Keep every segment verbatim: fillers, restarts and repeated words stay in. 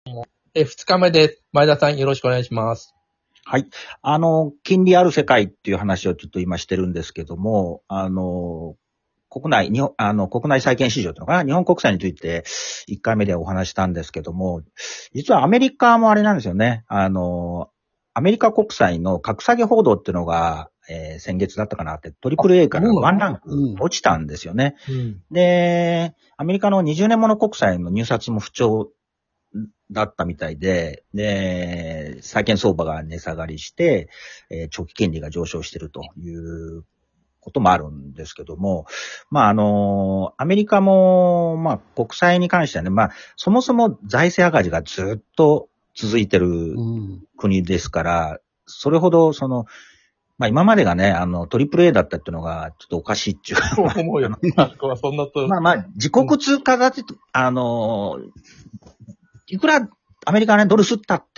え、二日目で前田さんよろしくお願いします。 はい。あの、金利ある世界っていう話をちょっと今してるんですけども、あの、国内、日本、あの、国内債券市場というのかな、日本国債についていっかいめでお話したんですけども、実はアメリカもあれなんですよね。あの、アメリカ国債の格下げ報道っていうのが、えー、先月だったかなって、トリプル A からワンランク落ちたんですよね。 うん、 で、アメリカのにじゅうねんもの国債の入札も不調だったみたいで、で、債券相場が値下がりして、えー、長期金利が上昇しているということもあるんですけども、まあ、あの、アメリカも、まあ、国債に関してはね、まあ、そもそも財政赤字がずっと続いてる国ですから、うん、それほど、その、まあ、今までがね、あの、トリプル A だったっていうのが、ちょっとおかしいっていうか。 思うよ。そんなと。 まあまあ、自国通貨だって、あの、いくらアメリカはね、ドル吸ったって、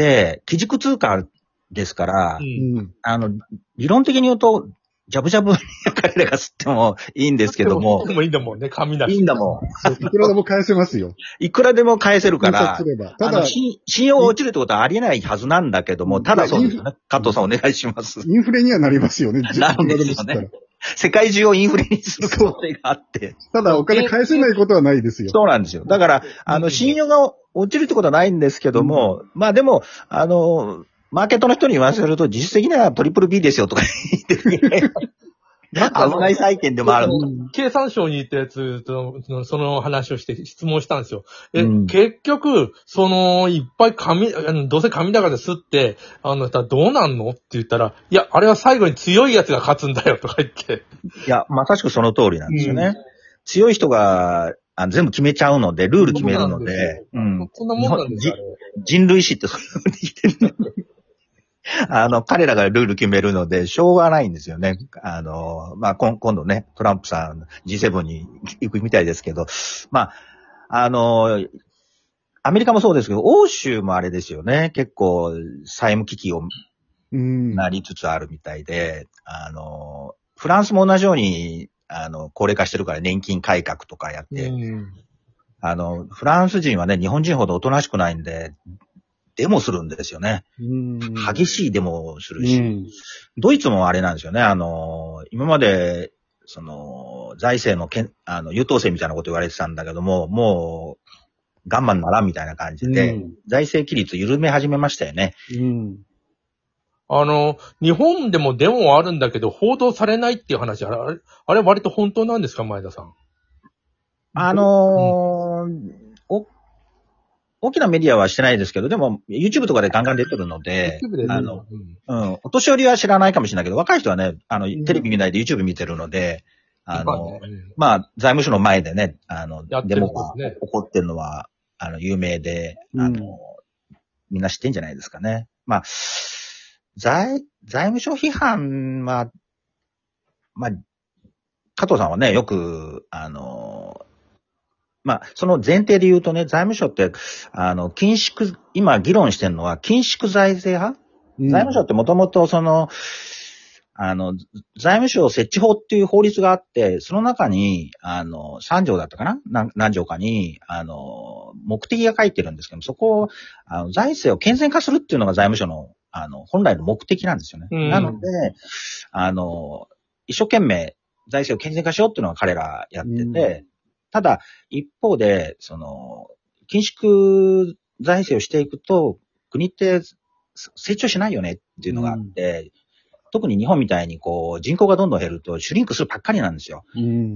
基軸通貨ですから、うん、あの、理論的に言うと、ジャブジャブ彼らが吸ってもいいんですけども。 でもいいんだもんね、紙だし。 いいんだもん。 いくらでも返せますよ。 いくらでも返せるから、 ただ信用が落ちるってことはありえないはずなんだけども、ただそうですよね。加藤さんお願いします。 インフレにはなりますよね。 なるんですよね。世界中をインフレにする可能性があって。 ただお金返せないことはないですよ。 そうなんですよ。だから、あの、信用が落ちるってことはないんですけども、うん、まあでも、あの、マーケットの人に言わせると、実質的にはトリプル B ですよとか言ってるね。危ない債券でもある。 経産省に行ったやつと、その話をして質問したんですよ。え、うん、結局、その、いっぱい紙、どうせ紙だから吸って、あの、どうなんのって言ったら、いや、あれは最後に強いやつが勝つんだよとか言って。 いや、まさしくその通りなんですよね。うん、強い人が、あ全部決めちゃうので、ルール決めるので、 うん。そんなもんなんですよ。 人類史ってそういうふうに言ってる。あの、彼らがルール決めるので、しょうがないんですよね。あの、まあ、今度ね、トランプさん ジーセブン に行くみたいですけど、まあ、あの、アメリカもそうですけど、欧州もあれですよね。結構、債務危機をなりつつあるみたいで、あの、フランスも同じように、あの、高齢化してるから年金改革とかやって、あの、フランス人はね、日本人ほどおとなしくないんで、デモするんですよね。激しいデモをするし、ドイツもあれなんですよね。あの、今まで、その、財政のけん、あの、優等生みたいなこと言われてたんだけども、もう、我慢ならんみたいな感じで、財政規律緩め始めましたよね。 うんあの、日本でもデモはあるんだけど、報道されないっていう話、あれ、あれ割と本当なんですか、前田さん。 あのー、うんお、大きなメディアはしてないですけど、でも YouTube とかでガンガン出てるので、であの、うん、うん、お年寄りは知らないかもしれないけど、若い人はね、あの、テレビ見ないで YouTube 見てるので、あの、うん、まあ、財務省の前でね、あの、デモが起こってるのは、あの、有名で、あの、うん、みんな知ってんじゃないですかね。まあ、財、財務省批判は、まあ、加藤さんはね、よく、あの、まあ、その前提で言うとね、財務省って、あの、緊縮、今議論してるのは緊縮財政派、うん、財務省ってもともとその、あの、財務省設置法っていう法律があって、その中に、あの、さん条だったかな何、何条かに、あの、目的が書いてるんですけども、そこを、あの、財政を健全化するっていうのが財務省の、あの、本来の目的なんですよね。うん、なので、あの、一生懸命財政を健全化しようっていうのが彼らやってて、うんただ、一方で、その、緊縮財政をしていくと、国って成長しないよねっていうのがあって、うん、特に日本みたいにこう、人口がどんどん減ると、シュリンクするばっかりなんですよ。うん、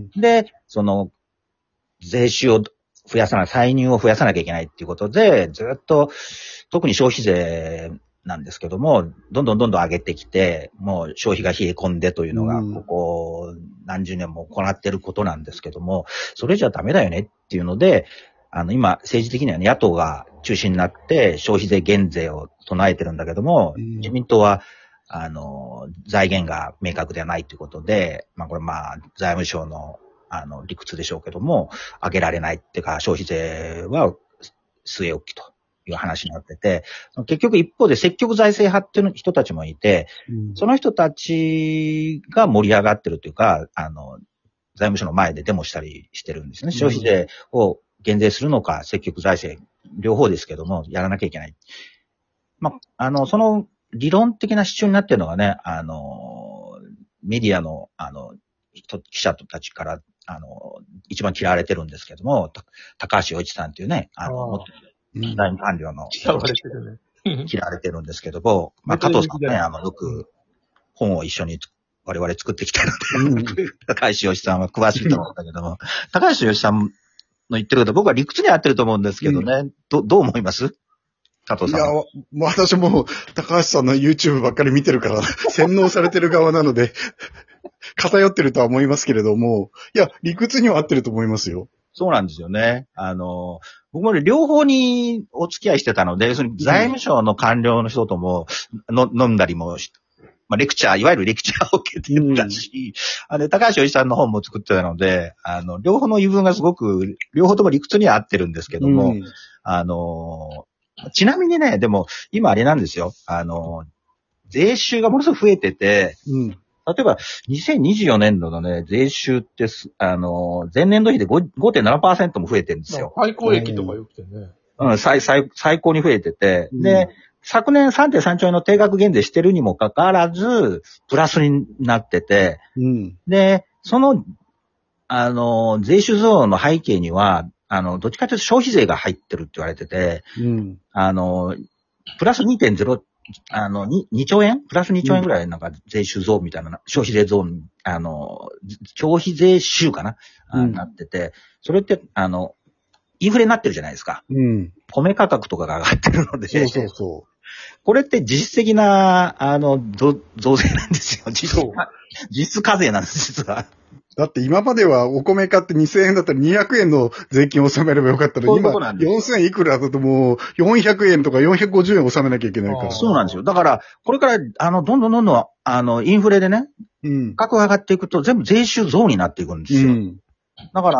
で、その、税収を増やさない、歳入を増やさなきゃいけないっていうことで、ずっと、特に消費税なんですけども、どんどんどんどん上げてきて、もう消費が冷え込んでというのが、ここ何十年も行っていることなんですけども、それじゃダメだよねっていうので、あの、今、政治的にはね、野党が中心になって消費税減税を唱えてるんだけども、自民党は、あの、財源が明確ではないということで、まあこれまあ、財務省の、あの、理屈でしょうけども、上げられないっていうか、消費税は据え置きと。いう話になってて、結局一方で積極財政派っていう人たちもいて、うん、その人たちが盛り上がってるというか、あの、財務省の前でデモしたりしてるんですね。うん、消費税を減税するのか、積極財政両方ですけども、やらなきゃいけない。まあ、あの、その理論的な主張になっているのがね、あの、メディアの、あの、記者たちから、あの、一番嫌われてるんですけども、高橋洋一さんっていうね、あの、財務官僚の嫌われてるね。 嫌われてるんですけども、まあ、加藤さんね、あの、よく本を一緒に我々作ってきてるので、うん、高橋洋一さんは詳しいと思うんだけども、高橋洋一さんの言ってること、僕は理屈に合ってると思うんですけどね、うん、ど、どう思います加藤さん。いや、 もう私も高橋さんの YouTube ばっかり見てるから、洗脳されてる側なので、偏ってるとは思いますけれども、いや、理屈には合ってると思いますよ。 そうなんですよね。あの、僕も両方にお付き合いしてたので、その財務省の官僚の人ともの、飲んだりもし、まあ、レクチャー、いわゆるレクチャーを受けてたし、うん、あれ、高橋洋一さんの本も作ってたので、あの、両方の言い分がすごく、両方とも理屈には合ってるんですけども、うん、あの、ちなみにね、でも、今あれなんですよ。あの、税収がものすごく増えてて、うん、例えば、にせんにじゅうよねんどのね、税収ってす、あの、前年度比で ごてんななパーセント も増えてるんですよ。 最高益とか良くてね。 うん、最、最、最高に増えてて、うん、で、昨年 さんてんさんちょうえんの定額減税してるにもかかわらず、プラスになってて、うん、で、その、あの、税収増の背景には、あの、どっちかというと消費税が入ってるって言われてて、うん、あの、プラス にてんゼロ、あの、に、にちょうえんプラスにちょうえんぐらいなんか税収増みたいな、消費税増、あの、消費税収かな、うん、なってて、それって、あの、インフレになってるじゃないですか。うん。米価格とかが上がってるので。 そうそうそう。 これって実質的な、あの、増税なんですよ。実質、実質課税なんです、実は。 だって今まではお米買ってにせんえんだったらにひゃくえんの税金を納めればよかったのに、今よんせんいくらだともうよんひゃくえんとかよんひゃくごじゅうえん納めなきゃいけないから。 そうなんですよ。だから、これから、あの、どんどんどんどん、あの、インフレでね、うん、価格が上がっていくと全部税収増になっていくんですよ。うん、だから、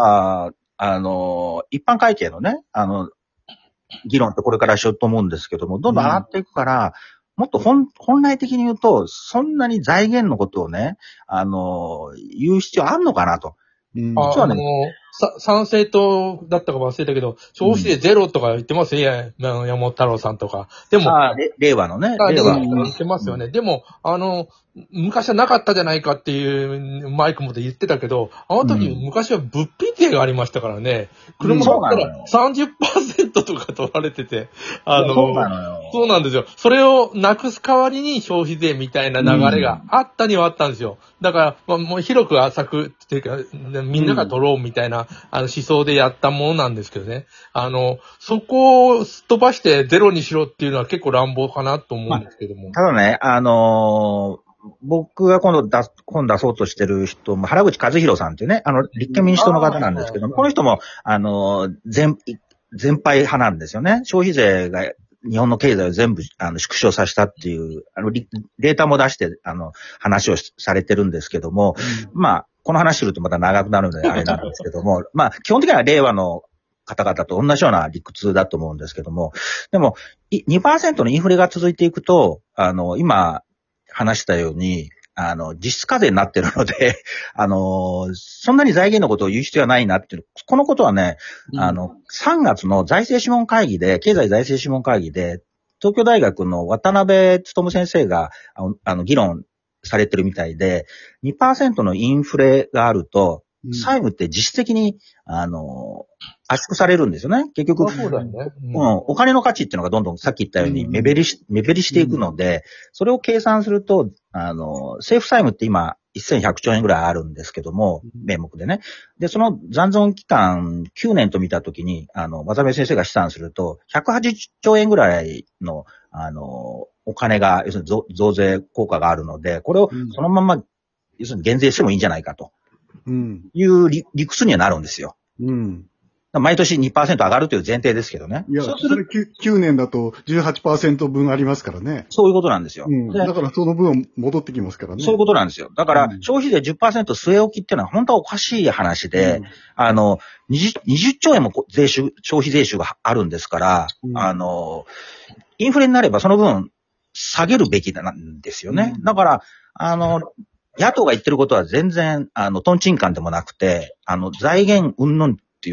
あの、一般会計のね、あの、議論ってこれからしようと思うんですけども、どんどん上がっていくから、うん、もっと本、本来的に言うと、そんなに財源のことをね、あの、言う必要あんのかなと。 うん、実はね、あのさ、賛成党だったか忘れたけど、消費税ゼロとか言ってますよ、うん、山本太郎さんとか。でも、 あ令和のね。 令和の言ってますよね。うん、でも、あの、昔はなかったじゃないかっていうマイクも言ってたけど、あの時、うん、昔は物品税がありましたからね。車買ったら さんじゅっパーセント とか取られてて、あの、 そうなのよ。 そうなんですよ。それをなくす代わりに消費税みたいな流れがあったにはあったんですよ。だから、まあ、もう広く浅くっていうか、みんなが取ろうみたいな、うん、あの思想でやったものなんですけどね。あの、そこをすっ飛ばしてゼロにしろっていうのは結構乱暴かなと思うんですけども。まあ、 ただね、あのー、僕が今度出す、本出そうとしてる人も、原口和弘さんっていうね、あの、立憲民主党の方なんですけども、この人も、あの、全、全廃派なんですよね。消費税が日本の経済を全部、あの、縮小させたっていう、あの、データも出して、あの、話をされてるんですけども、うん、まあ、この話するとまた長くなるのであれなんですけども、まあ、基本的には令和の方々と同じような理屈だと思うんですけども、でも、にパーセント のインフレが続いていくと、あの、今、話したように、あの、実質課税になってるので、あの、そんなに財源のことを言う必要はないなっていう、このことはね、うん、あの、さんがつの財政諮問会議で、経済財政諮問会議で、東京大学の渡辺努先生が、あの、あの議論されてるみたいで、にパーセント のインフレがあると、債務って実質的に、あの、圧縮されるんですよね。結局、 そうだよね。 うん、お金の価値っていうのがどんどんさっき言ったように目減りし、目減りしていくので、それを計算すると、あの、政府債務って今、せんひゃくちょうえんぐらいあるんですけども、名目でね。で、その残存期間きゅうねんと見たときに、あの、渡辺先生が試算すると、ひゃくはちじゅっちょうえんぐらいの、あの、お金が、要するに 増, 増税効果があるので、これをそのまま、要するに減税してもいいんじゃないかと。うん。いう理、理屈にはなるんですよ。うん。毎年 にパーセント 上がるという前提ですけどね。 いや、そうするそれ 9, きゅうねんだと じゅうはちパーセント 分ありますからね。 そういうことなんですよ。 うん。だからその分戻ってきますからね。 そういうことなんですよ。だから、消費税 じゅっパーセント 据え置きっていうのは本当はおかしい話で、うん、あの、20, にじゅっちょうえんも税収、消費税収があるんですから、うん、あの、インフレになればその分下げるべきなんですよね。うん、だから、あの、野党が言ってることは全然、あの、トンチンカンでもなくて、あの、財源云々っていうのは、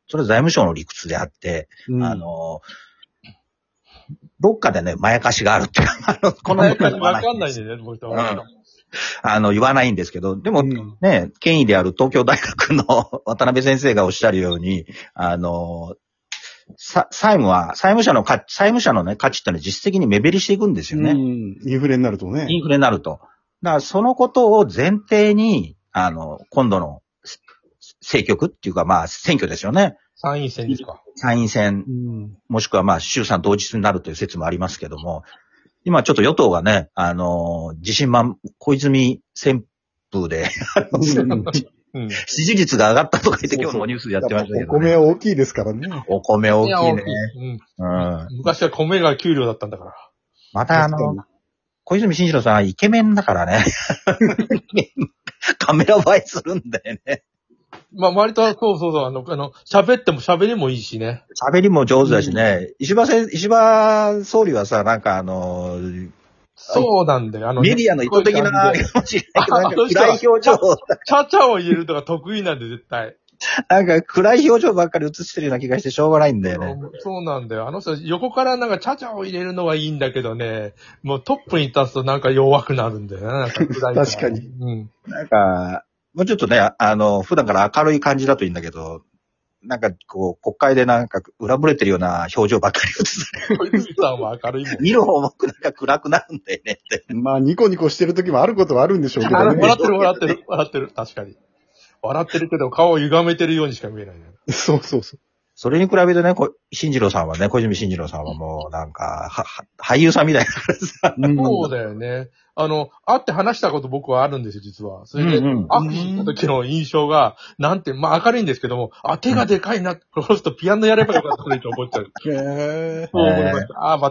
それは財務省の理屈であって、うん、あの、どっかでね、まやかしがあるっていうか、あの、このまやかしわかんないんでね、僕と。 あの、言わないんですけど、でも、うん、ね、権威である東京大学の渡辺先生がおっしゃるように、あの、さ、債務は、債務者の価値、債務者のね、価値ってのは実質的に目減りしていくんですよね。うん、 インフレになるとね。 インフレになると。だからそのことを前提に、あの、今度の政局っていうか、まあ、選挙ですよね。 参院選ですか。 参院選、うん、もしくはまあ、衆参同日になるという説もありますけども、今ちょっと与党がね、あの、自信満、小泉旋風で、うん、支持率が上がったとか言って今日のニュースでやってましたけど、ね。 お米は大きいですからね。 お米大きいね。 うんうん、昔は米が給料だったんだから。 またあの、小泉進次郎さんはイケメンだからね。カメラ映えするんだよね。 まあ、割と、そうそうそう、あの、あの、喋っても喋りもいいしね。 喋りも上手だしね。うん、石破せ、石破総理はさ、なんかあのー、 そうなんだよ。あの、 メディアの意図的な、かもしれないけど、なんか暗い表情を。 ちゃちゃを入れるとか得意なんで、絶対。 なんか暗い表情ばっかり映してるような気がしてしょうがないんだよね。 そうなんだよ。あの人、横からなんかちゃちゃを入れるのはいいんだけどね、もうトップに立つとなんか弱くなるんだよね。なんか暗い確かに。 うん。なんか、もうちょっとね、あの、普段から明るい感じだといいんだけど、なんかこう、国会でなんか裏ぶれてるような表情ばっかり映す。 小泉さんは明るいもん。 見る方もなんか暗くなるんだよねって。 まあ、ニコニコしてる時もあることはあるんでしょうけどね。 笑ってる笑ってる、笑ってる。確かに。笑ってるけど顔を歪めてるようにしか見えないね。 そうそうそう。 それに比べてね、こ進次郎さんはね、小泉進次郎さんはもうなんか、は、は俳優さんみたいなからさ。 そうだよね。あの、会って話したこと僕はあるんですよ、実は。それで、うんうん、握手した時の印象が、なんて、まあ明るいんですけども、あ、手がでかいな、この人ピアノやればよかったねと思っちゃう。へー。そう思いました。あ、ま